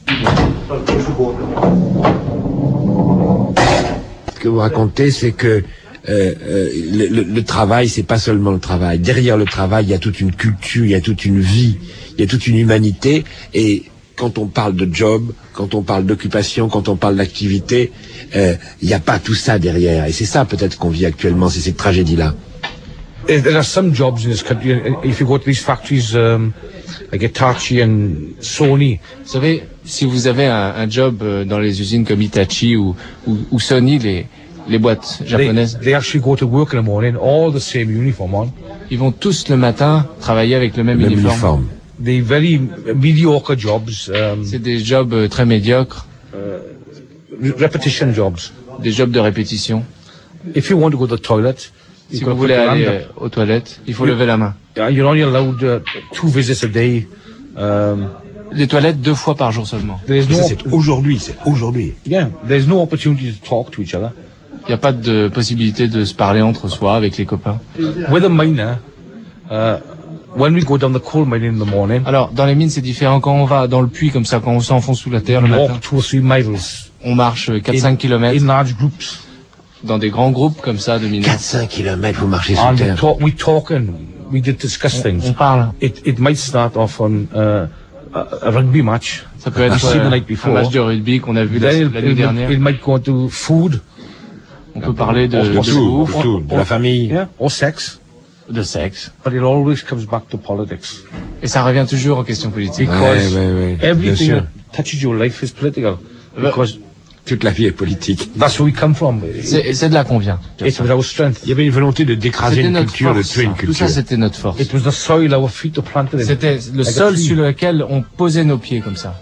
Ce que vous racontez, c'est que le travail, c'est pas seulement le travail. Derrière le travail, il y a toute une culture, il y a toute une vie, il y a toute une humanité. Et quand on parle de job, quand on parle d'occupation, quand on parle d'activité, il n'y a pas tout ça derrière. Et c'est ça peut-être qu'on vit actuellement, c'est cette tragédie-là. There are some jobs in this country. If you go to these factories like Hitachi and Sony, vous savez, si vous avez un job dans les usines comme Hitachi ou Sony, les boîtes japonaises, they actually go to work in the morning, all the same uniform on. Ils vont tous le matin travailler avec le même uniforme. They very mediocre jobs. C'est des jobs très médiocres. Repetition jobs. Des jobs de répétition. If you want to go to the toilet, si vous voulez aller aux toilettes, il faut lever la main. You're only allowed 2 visits a day. Les toilettes 2 fois par jour seulement. C'est aujourd'hui. Yeah, there's no opportunity to talk to each other. Il n'y a pas de possibilité de se parler entre soi avec les copains. With a miner, when we go down the coal mine in the morning. Alors, dans les mines, c'est différent. Quand on va dans le puits comme ça, quand on s'enfonce sous la terre le matin, 2 or 3 miles. On marche 4-5 kilomètres. In large groups. Dans des grands groupes comme ça de mineurs. 4-5 kilomètres, vous marchez sous terre. We talk and we discuss things. On parle. It might start off on a rugby match. Ça peut être un match de rugby qu'on a vu la nuit dernière. It might go to food. On peut parler de la famille. Yeah, or sex. De sexe. But it always comes back to politics. Et ça revient toujours aux questions politiques. Because everything that touches your life is political. Because toute la vie est politique. That's where we come from. C'est de là qu'on vient. It was our strength. Il y avait une volonté de d'écraser une culture, de tuer une culture. Tout ça, c'était notre force. It was the soil our feet were planted in. C'était le sol sur lequel on posait nos pieds comme ça.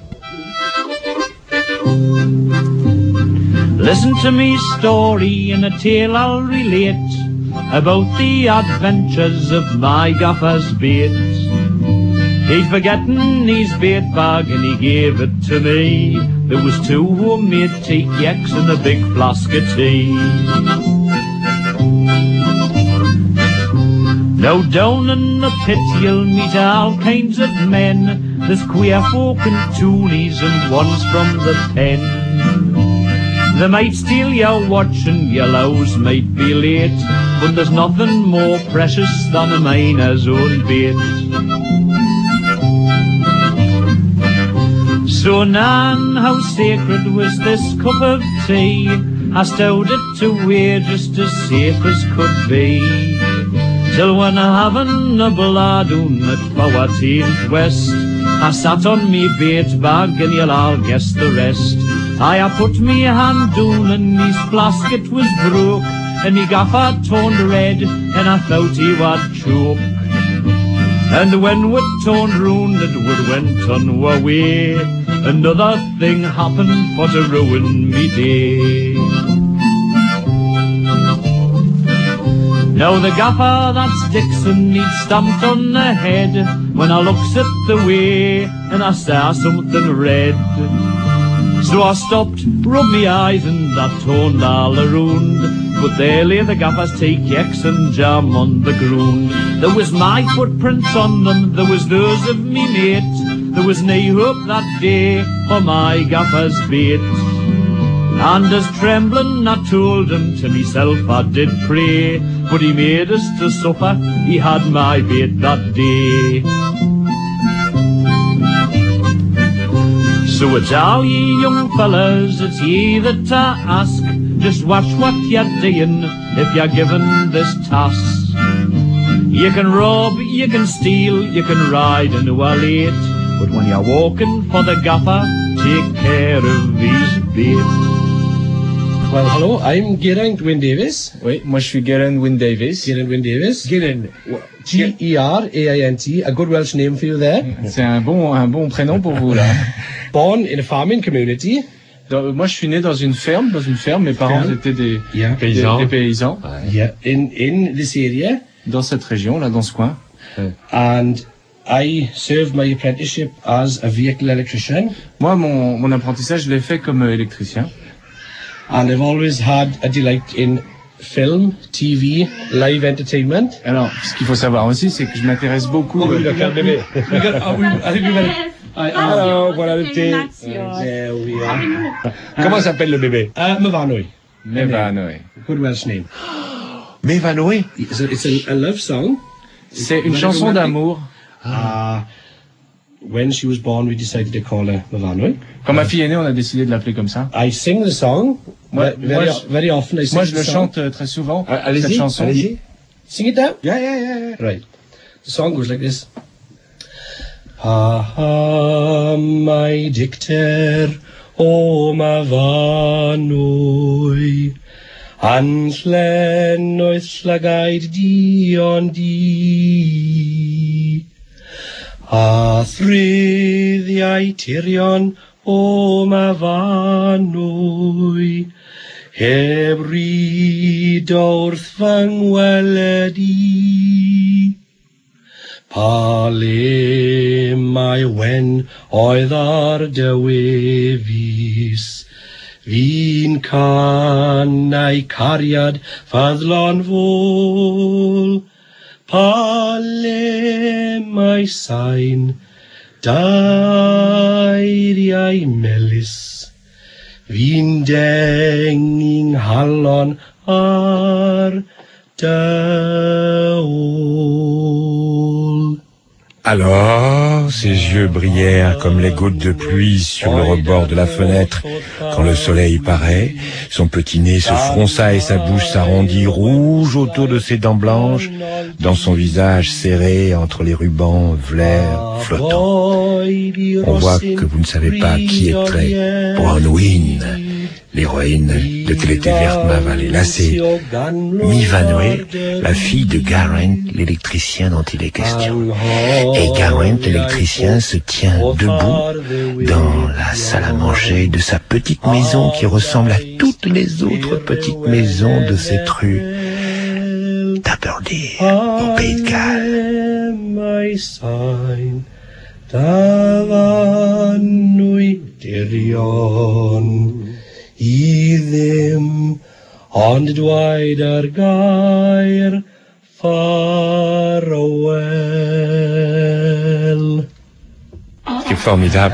Listen to me story and a tale I'll relate about the adventures of my gaffer's bait. He'd forgotten his bait bag and he gave it to me. There was 2 homemade teak-yaks and a big flask of tea. Now down in the pit you'll meet all kinds of men. There's queer folk and toonies and ones from the pen. They might steal your watch and your louse might be late, but there's nothing more precious than a miner's own bait. So Nan, how sacred was this cup of tea? I stowed it away just as safe as could be. Till when having a bladoon at Powhatan West, I sat on me bait bag and you'll all guess the rest. I put me hand down and his flasket was broke, and me gaffer turned red and I thought he would choke. And when we turned round and we went on our way, another thing happened for to ruin me day. Now the gaffer, that's Dixon, he'd stamped on the head when I looks at the way and I saw something red. So I stopped, rubbed me eyes and I turned all around. but there lay the gaffers take yeks and jam on the ground. There was my footprints on them, there was those of me mate. There was nae hope that day for my gaffer's bait. And as trembling I told him to myself I did pray, but he made us to supper, he had my bait that day. So it's all ye young fellas, it's ye that I ask, just watch what you're doing if you're given this task. You can rob, you can steal, you can ride into a late, but when you're walking for the gaffer, take care of his bait. Well, hello, I'm Geraint Wyn Davies. Oui, moi je suis Geraint Wyn Davies. Geraint Wyn Davies. Geraint, G-E-R-A-I-N-T, a good Welsh name for you there. C'est un bon prénom pour vous là. Born in a farming community. Moi je suis né dans une ferme, mes parents étaient des paysans. Yeah, in this area. Dans cette région, là, dans ce coin. And I served my apprenticeship as a vehicle electrician. Moi, mon apprentissage, je l'ai fait comme électricien. And I've always had a delight in film, TV, live entertainment. Alors, ce qu'il faut savoir aussi, c'est que je m'intéresse beaucoup. Oh, il a qu'un bébé. Alors, voilà le thé. There we are. Comment s'appelle le bébé? Myfanwy. Myfanwy. Good Welsh name. Myfanwy. It's a love song. C'est une chanson d'amour. When she was born, we decided to call her Myfanwy. Quand ma fille est née, on a décidé de l'appeler comme ça. I sing the song. Very often I sing moi, je le chante très souvent. Cette chanson. Allez-y. Sing it down. Yeah. Right. The song goes like this. My dicter, o Myfanwy, anllen oedd llagaid di ond di. A thryddiau tirion o Myfanwy, heb ryd wrth fy ngweledi. Pa le mae wen oedd ar dy wefus, fi'n canau cariad ffyddlon fôl. Pa le mae sain dairiau melys, fi'n dengi'n halon ar dy ôl. Alors, ses yeux brillèrent comme les gouttes de pluie sur le rebord de la fenêtre quand le soleil paraît. Son petit nez se fronça et sa bouche s'arrondit rouge autour de ses dents blanches, dans son visage serré entre les rubans verts flottants. On voit que vous ne savez pas qui était Bronwyn, l'héroïne de Télété Verte Maval. Là, c'est Myfanwy, la fille de Geraint, l'électricien dont il est question. Et Geraint, l'électricien, se tient debout dans la salle à manger de sa petite maison qui ressemble à toutes les autres petites maisons de cette rue d'Aberdeen, au Pays de Galles. I ddim ond dwaed ar gair farewell. Ce qui est formidable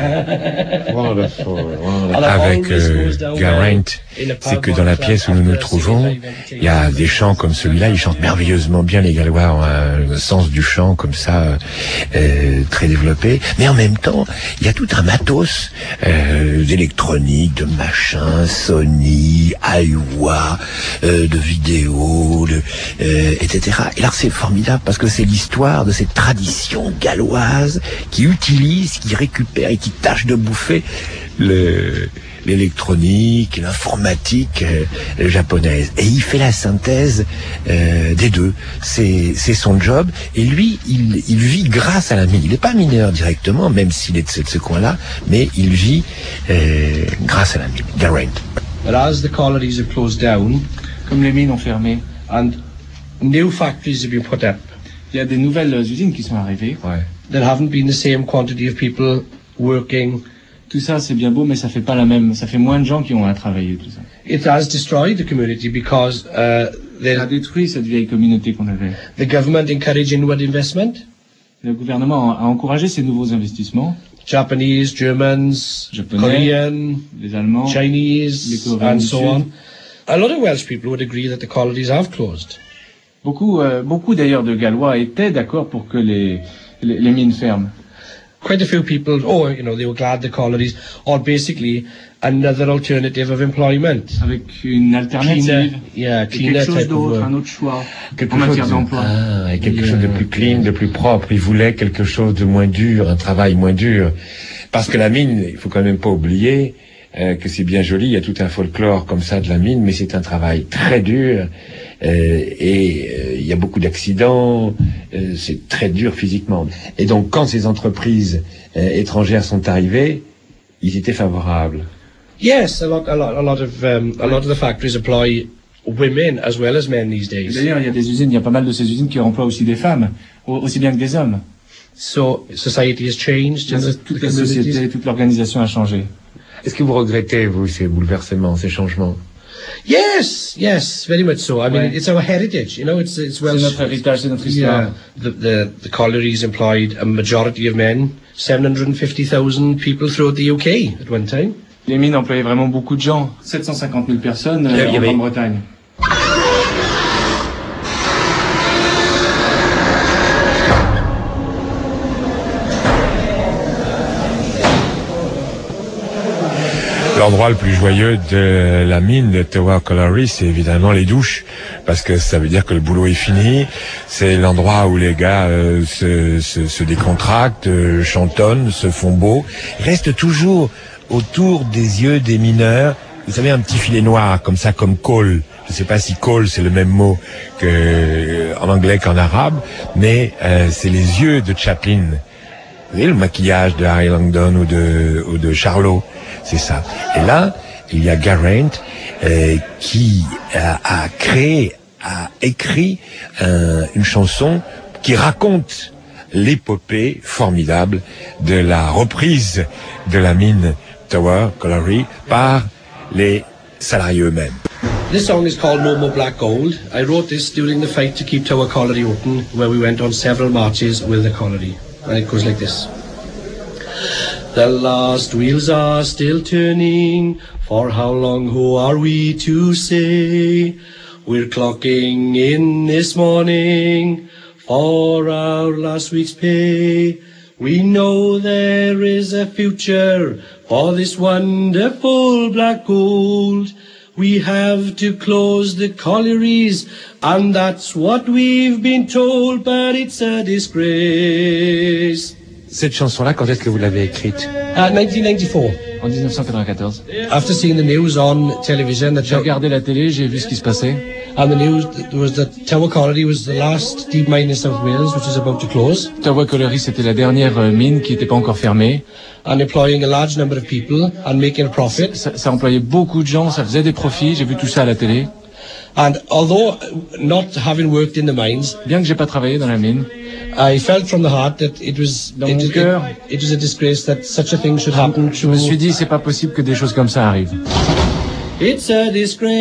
avec Geraint, c'est que dans la pièce où nous nous trouvons, il y a des chants comme celui-là. Ils chantent merveilleusement bien, les Gallois ont un sens du chant comme ça très développé. Mais en même temps, il y a tout un matos d'électronique, de machin, Sony, Aiwa, de vidéos, etc. Et là, c'est formidable parce que c'est l'histoire de cette tradition galloise qui utilise, qui récupère et qui tâche de bouffer l'électronique, l'informatique japonaise. Et il fait la synthèse des deux. C'est son job. Et lui, il vit grâce à la mine. Il n'est pas mineur directement, même s'il est de ce coin-là, mais il vit grâce à la mine. Geraint. But as the collieries have closed down, comme les mines ont fermé, and new factories have been put up, il y a des nouvelles usines qui sont arrivées. There haven't been the same quantity of people working Tout ça, c'est bien beau, mais ça fait pas la même. Ça fait moins de gens qui ont à travailler, tout ça. It has destroyed the community because Ça a détruit cette vieille communauté qu'on avait. the government encouraged inward investment. Le gouvernement a encouragé ces nouveaux investissements. Japanese, Germans, Japonais, Korean, les Allemands, Chinese, les Coréens and du so Sud. on. A lot of Welsh people would agree that the collieries have closed. Beaucoup d'ailleurs de Gallois étaient d'accord pour que les mines ferment. Quite a few people, they were glad the collieries are basically another alternative of employment. Avec une alternative. Cleaner quelque chose type of d'autre, work. un autre choix Quelque en chose matière d'emploi. et quelque chose de plus clean, de plus propre. Ils voulaient quelque chose de moins dur, un travail moins dur. Parce que la mine, il faut quand même pas oublier que c'est bien joli, il y a tout un folklore comme ça de la mine, mais c'est un travail très dur et il y a beaucoup d'accidents, c'est très dur physiquement. Et donc quand ces entreprises étrangères sont arrivées, ils étaient favorables. Yes, a lot of the factories employ women as well as men these days. D'ailleurs, il y a pas mal de ces usines qui emploient aussi des femmes, aussi bien que des hommes. So society has changed. Toute la société, toute l'organisation a changé. Est-ce que vous regrettez, vous, ces bouleversements, ces changements? Yes, very much so. I mean, it's our heritage, it's Welsh. C'est notre héritage, c'est notre histoire. The collieries employed a majority of men, 750,000 people throughout the UK at one time. Les mines employaient vraiment beaucoup de gens, 750 000 personnes en Grande-Bretagne. L'endroit le plus joyeux de la mine de Tower Colliery, c'est évidemment les douches, parce que ça veut dire que le boulot est fini. C'est l'endroit où les gars se décontractent, chantonnent, se font beaux. Il reste toujours autour des yeux des mineurs, vous savez, un petit filet noir comme ça, comme coal. Je ne sais pas si coal c'est le même mot en anglais qu'en arabe, mais c'est les yeux de Chaplin. Vous voyez le maquillage de Harry Langdon ou de Charlot, c'est ça. Et là, il y a Geraint qui a écrit une chanson qui raconte l'épopée formidable de la reprise de la mine Tower Colliery par les salariés eux-mêmes. This song is called No More Black Gold. I wrote this during the fight to keep Tower Colliery open, where we went on several marches with the colliery. And it goes like this. The last wheels are still turning, for how long, who are we to say? We're clocking in this morning for our last week's pay. We know there is a future for this wonderful black gold. We have to close the collieries, and that's what we've been told, but it's a disgrace. Cette chanson-là, quand est-ce que vous l'avez écrite? 1994. En 1994. After seeing the news on television, j'ai regardé la télé, j'ai vu ce qui se passait. And the news was that Tower Colliery was the last deep mine in South Wales, which is about to close. Tower Colliery, c'était la dernière mine qui n'était pas encore fermée. And employing a large number of people and making a profit. Ça employait beaucoup de gens, ça faisait des profits. J'ai vu tout ça à la télé. And although not having worked in the mines, bien que j'ai pas travaillé dans la mine, I felt from the heart that it was a disgrace that such a thing should happen to. Je me suis dit, c'est pas possible que des choses comme ça arrivent. It's a disgrace.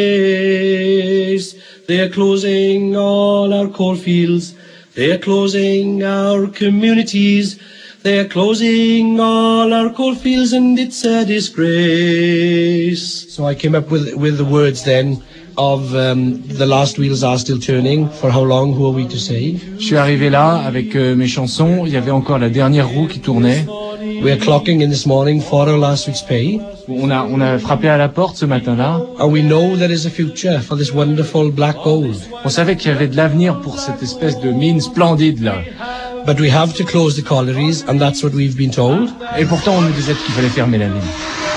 They are closing all our coal fields. They are closing our communities. They are closing all our coal fields, and it's a disgrace. So I came up with the words then of the last wheels are still turning. For how long? Who are we to say? Je suis arrivé là avec mes chansons. Il y avait encore la dernière roue qui tournait. We are clocking in this morning for our last week's pay. On a frappé à la porte ce matin-là. And we know there is a future for this wonderful black gold. On savait qu'il y avait de l'avenir pour cette espèce de mine splendide là. But we have to close the collieries, and that's what we've been told. Et pourtant, on nous disait qu'il fallait fermer la mine.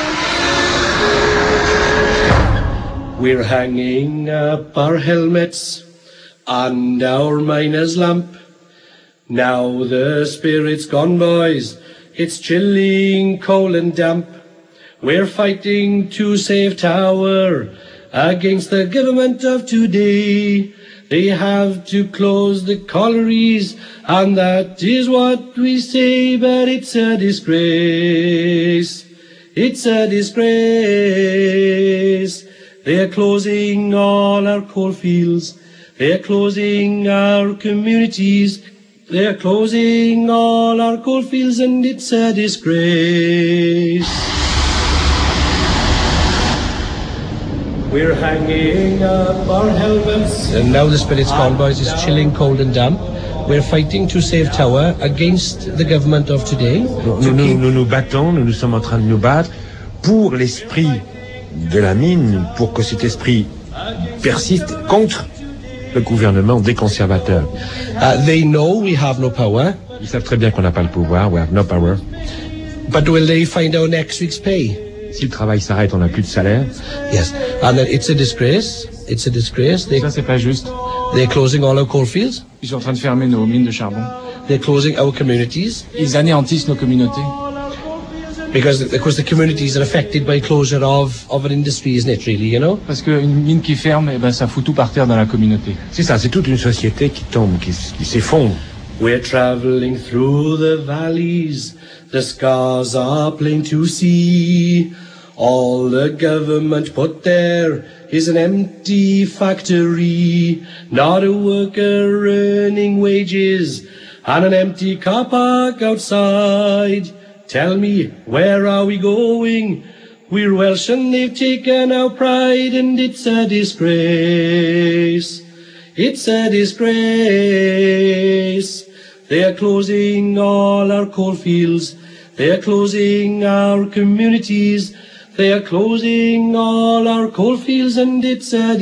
We're hanging up our helmets and our miner's lamp. Now the spirit's gone, boys. It's chilling, cold and damp. We're fighting to save Tower against the government of today. They have to close the collieries, and that is what we say, but it's a disgrace. It's a disgrace. They're closing all our coal fields. They're closing our communities. They're closing all our coal fields, and it's a disgrace. We're hanging up our helmets. And now the Spirit's Convoys is chilling, cold and damp. We're fighting to save Tower against the government of today. Nous nous battons, nous sommes en train de nous battre pour l'esprit de la mine, pour que cet esprit persiste contre le gouvernement des conservateurs. They know we have no power. Ils savent très bien qu'on n'a pas le pouvoir, we have no power. But will they find out next week's pay? Si le travail s'arrête, on n'a plus de salaire. Yes, and it's a disgrace. It's a disgrace. Ça, c'est pas juste. They're closing all our coal fields. Ils sont en train de fermer nos mines de charbon. They're closing our communities. Ils anéantissent nos communautés. Because the communities are affected by closure of an industry, isn't it, really, you know? Parce qu'une mine qui ferme, eh ben, ça fout tout par terre dans la communauté. C'est ça, c'est toute une société qui tombe, qui s'effondre. We're traveling through the valleys. The scars are plain to see. All the government put there is an empty factory. Not a worker earning wages and an empty car park outside. Tell me, where are we going? We're Welsh and they've taken our pride, and it's a disgrace. It's a disgrace. They're closing all our coal fields. They're closing our communities. They're closing all our coal fields, and it's a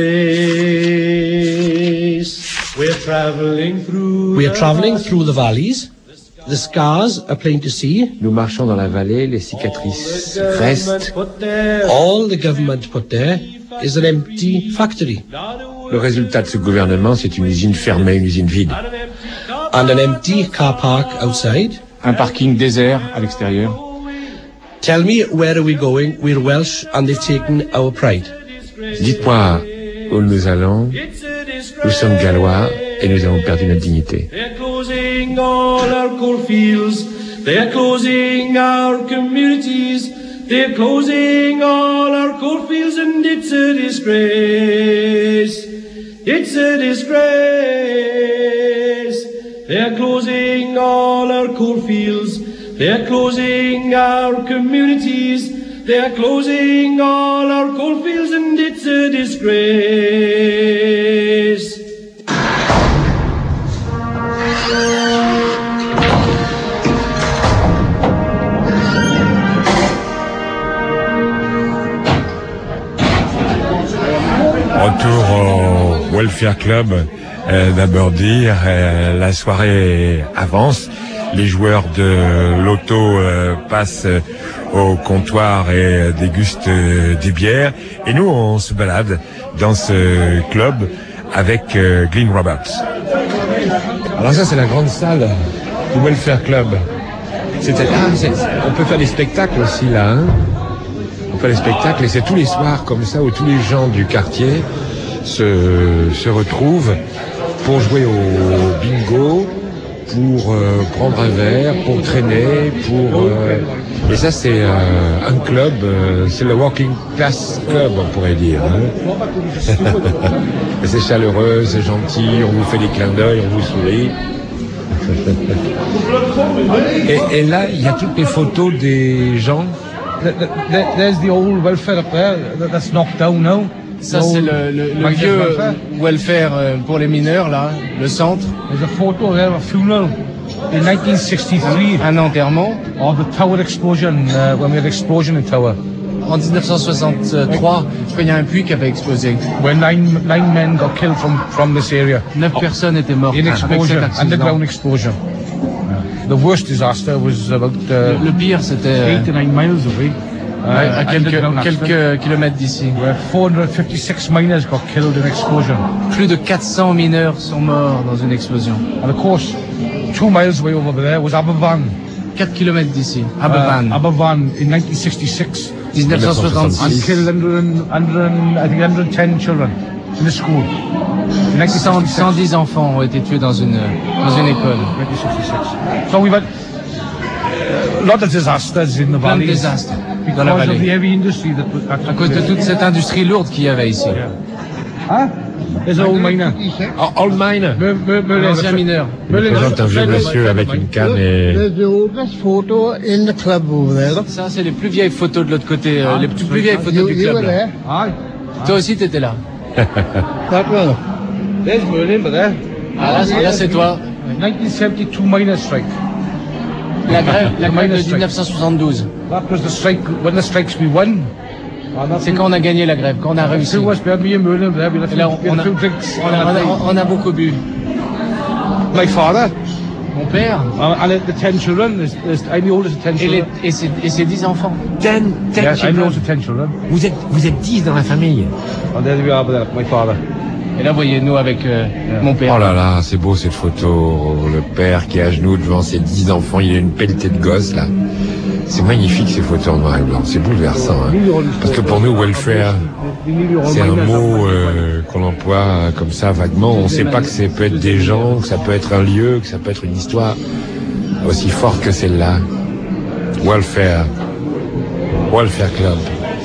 disgrace. We're traveling through the valleys. The scars are plain to see. Nous marchons dans la vallée, les cicatrices restent. All the government put there is an empty factory. Le résultat de ce gouvernement, c'est une usine fermée, une usine vide. And an empty car park outside. Un parking désert à l'extérieur. Tell me, where are we going? We're Welsh and they've taken our pride. Dites-moi où nous allons. Nous sommes gallois et nous avons perdu notre dignité. They're closing all our coal fields. They're closing our communities. They're closing all our coal fields, and it's a disgrace. It's a disgrace. They're closing all our coal fields. They're closing our communities. They're closing all our coal fields, and it's a disgrace. Retour au Welfare Club d'Aberdeen. La soirée avance. Les joueurs de l'auto passent au comptoir et dégustent des bières. Et nous, on se balade dans ce club avec Glyn Roberts. Alors ça, c'est la grande salle du Welfare Club. On peut faire des spectacles aussi là. Hein, on fait des spectacles et c'est tous les soirs comme ça où tous les gens du quartier se retrouvent pour jouer au bingo, pour prendre un verre, pour traîner, et ça c'est un club, c'est le Working Class Club on pourrait dire. Hein. C'est chaleureux, c'est gentil, on vous fait des clins d'œil, on vous sourit. Et là, il y a toutes les photos des gens. There's the old welfare up there that's knocked down now. Ça, c'est le vieux welfare pour les mineurs, là, le centre. There's a photo there of a funeral in 1963. Un enterrement. Of the tower explosion, when we had explosion in Tower. En 1963, quand il y a un puits qui avait explosé. When nine men got killed from this area. 9 personnes étaient mortes. In explosion, underground explosion. The worst disaster was about le pire, c'était 8 to 9 miles away. À quelques kilomètres d'ici. 456 miners got killed in explosion. Plus de 400 mineurs sont morts dans une explosion. And of course, 2 miles away over there was Aberfan. 4 kilomètres d'ici, Aberfan. Aberfan in 1966. 1966. And killed 110 children in the school. 110 enfants ont été tués dans une école. 1966. So we've had a lot of disasters in the valley. dans la Because of vallée. the heavy industry À cause de toute cette industrie lourde qu'il y avait ici. Huh? There's an old miner. Old miner. Un ancien mineur. Il présente un vieux monsieur avec une canne et... There's the oldest photo in the club over there. Ça, c'est les plus vieilles photos de l'autre côté, les plus vieilles photos du You club. were là. there. Aye. Toi aussi, t'étais là. That one. There's Merlin, but there. Ah, là, c'est toi. 1972 miners' strike. La grève de miners' strike. 1972. That was the strike, when the strikes we won. C'est quand on a gagné la grève, quand on a réussi. Two was me and Merlin there, we had Et là, a few drinks. on a beaucoup bu. My father. Mon père. And the 10 children, I'm the oldest of 10 children. Et ses 10 enfants. Yes, I'm the oldest of 10 children. Vous êtes 10 dans la famille. And there we are with my father. Et là, voyez-nous avec mon père. Oh là là, c'est beau cette photo. Le père qui est à genoux devant ses 10 enfants, il a une pelletée de gosses là. C'est magnifique ces photos en noir et blanc, c'est bouleversant. Hein. Parce que pour nous, welfare, c'est un mot qu'on emploie comme ça vaguement. On ne sait pas que ça peut être des gens, que ça peut être un lieu, que ça peut être une histoire aussi forte que celle-là. Welfare Club.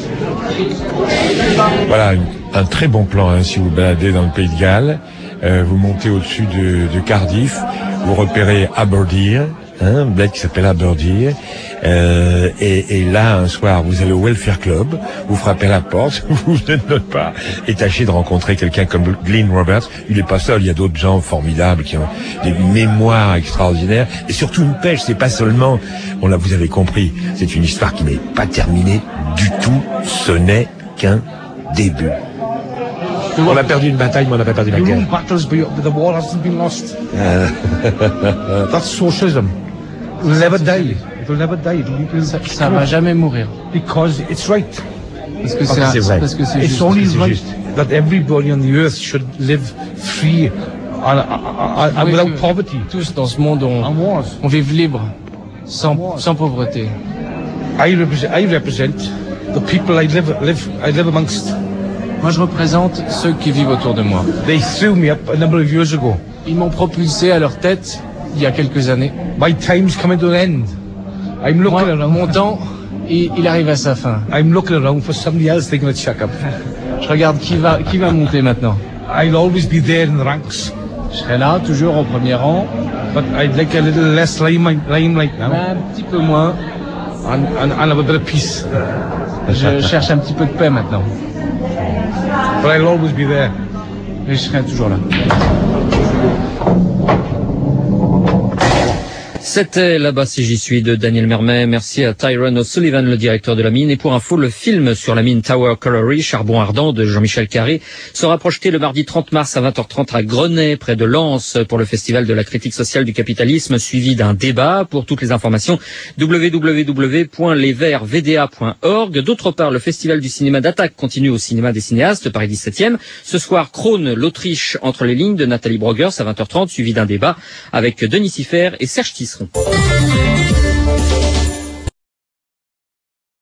Voilà, un très bon plan hein, si vous baladez dans le Pays de Galles. Vous montez au-dessus de Cardiff, vous repérez Aberdeen, un bled qui s'appelle Aberdeen. Et là, un soir, vous allez au Welfare Club, vous frappez à la porte, vous n'êtes pas, et tâchez de rencontrer quelqu'un comme Glenn Roberts. Il n'est pas seul, il y a d'autres gens formidables qui ont des mémoires extraordinaires, et surtout une pêche, c'est pas seulement, vous avez compris, c'est une histoire qui n'est pas terminée du tout, ce n'est qu'un début. On a perdu une bataille, mais on n'a pas perdu la guerre. Battles, but the war hasn't been lost. That's socialism. It will never die. It will never die. Ça va jamais mourir. Because it's right. Parce que c'est vrai. Parce que c'est juste. It's only right that everybody on the earth should live free and without poverty. Tous dans ce monde, on vive libre, sans pauvreté. I represent the people I live amongst. Moi, je représente ceux qui vivent autour de moi. They threw me up a number of years ago. Ils m'ont propulsé à leur tête il y a quelques années. My time's coming to an end. I'm looking around. Mon temps, il arrive à sa fin. I'm looking around for somebody else taking a check up. Je regarde qui va monter maintenant. I'll always be there in the ranks. Je serai là, toujours au premier rang. But I'd like a little less limelight now. Un petit peu moins. And have a bit of peace. Je cherche un petit peu de paix maintenant. But I'll always be there. Et je serai toujours là. C'était Là-bas si j'y suis de Daniel Mermet. Merci à Tyrone O'Sullivan, le directeur de la mine. Et pour info, le film sur la mine Tower Colliery, Charbon Ardent de Jean-Michel Carré, sera projeté le mardi 30 mars à 20h30 à Grenay, près de Lens, pour le Festival de la critique sociale du capitalisme, suivi d'un débat. Pour toutes les informations, www.lesvertsvda.org. D'autre part, le Festival du cinéma d'Attaque continue au cinéma des cinéastes, Paris 17e. Ce soir, Krone, l'Autriche entre les lignes de Nathalie Brogers à 20h30, suivi d'un débat avec Denis Siffert et Serge Tisseron.